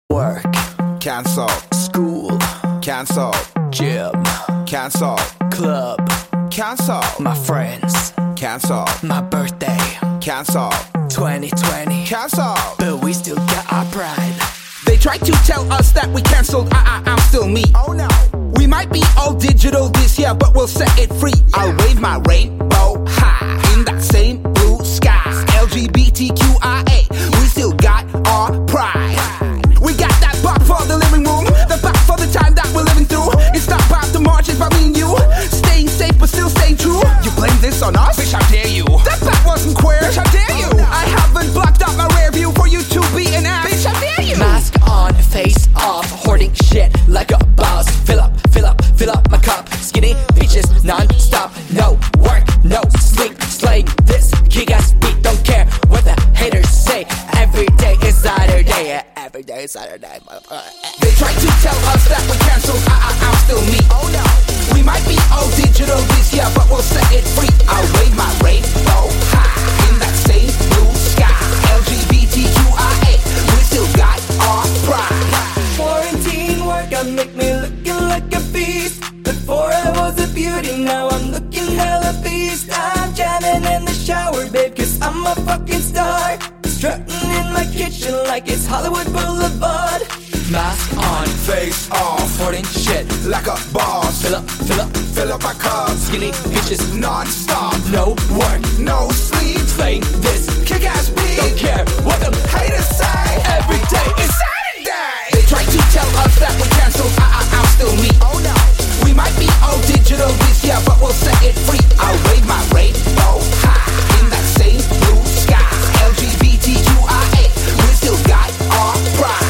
Work, cancel. School, cancel. Gym, cancel. Club, cancel. My friends, cancel. My birthday, cancel. 2020, cancel. But we still got our pride. They tried to tell us that we cancelled, I'm still me. Oh no. We might be all digital this year, but we'll set it free. I'll wave my rainbow high in that same blue sky. LGBTQIA, we still got our pride. We got that buck for the living room, the buck for the time that we're living through. It's not about the march, it's about me and you. Staying safe but still staying true. You blame this on us? Bitch, how dare you? That back wasn't queer. Bitch, how dare you? I haven't blocked out my rear view for you to be an ass. Bitch, how dare you? Mask on, face off, hoarding shit like a boss. Fill up my cup. Skinny bitches non-stop. No work, no sleep. Slaying this kick-ass beat. Don't care what the haters say. Every day is Saturday. Yeah, every day is Saturday. They tried to tell us that we cancelled, I'm still me. Oh no. We might be all digital this year, but we'll set it free. I'll wave my rainbow high in that same blue sky. LGBTQIA, we still got our pride. Quarantine workout make me looking like a beast. Before I was a beauty, now I'm looking hella beast. I'm jamming in the shower, babe, cause I'm a fucking star. Strutting in my kitchen like it's Hollywood Boulevard. Mask on, Face off, hoarding shit. like a boss. Fill up my cup. Skinny bitches Non-stop, no work. no sleep. Playing this Kick-ass beat. don't care what the Haters say every day is Saturday. They tried to tell us that we cancelled, I'm still me. Oh no. We might be all digital this year, but we'll set it free. I'll wave my rainbow high in that same blue sky. LGBTQIA, we still got our pride.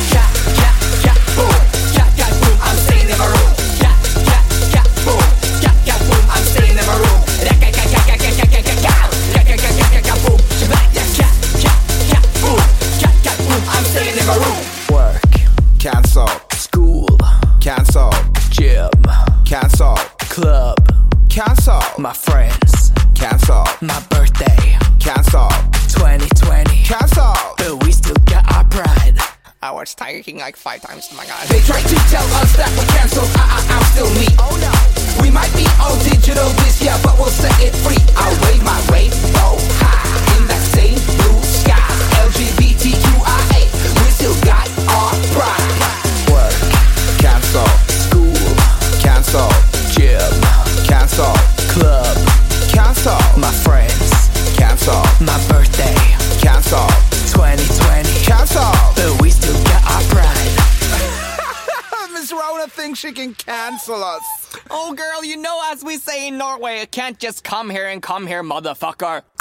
Cat, boom. Cat, boom. I'm staying in my room. Cat, boom. Cat, boom. I'm staying in my room. Cat, boom. Cat, boom. Cat, boom. I'm staying in my room. Work, Cancel, school, cancel, gym, cancel, club. cancel, My friends, cancel, my birthday, cancel, 2020. cancel. But we still got our pride. I was taking like 5 times, oh my god. They tried to tell us that we cancelled, I'm still me. Oh no. We might be all digital this year, but we'll set it free. I'll wave my rainbow high in that same blue sky. LGBTQIA, we still got our pride. Work, Cancel, school, cancel, gym, cancel, club. cancel, My friends, cancel, my birthday, cancel, 2020. cancel. But we still got our pride. Miss Rona thinks she can cancel us. Oh girl, you know as we say in Norway, you can't just come here, motherfucker.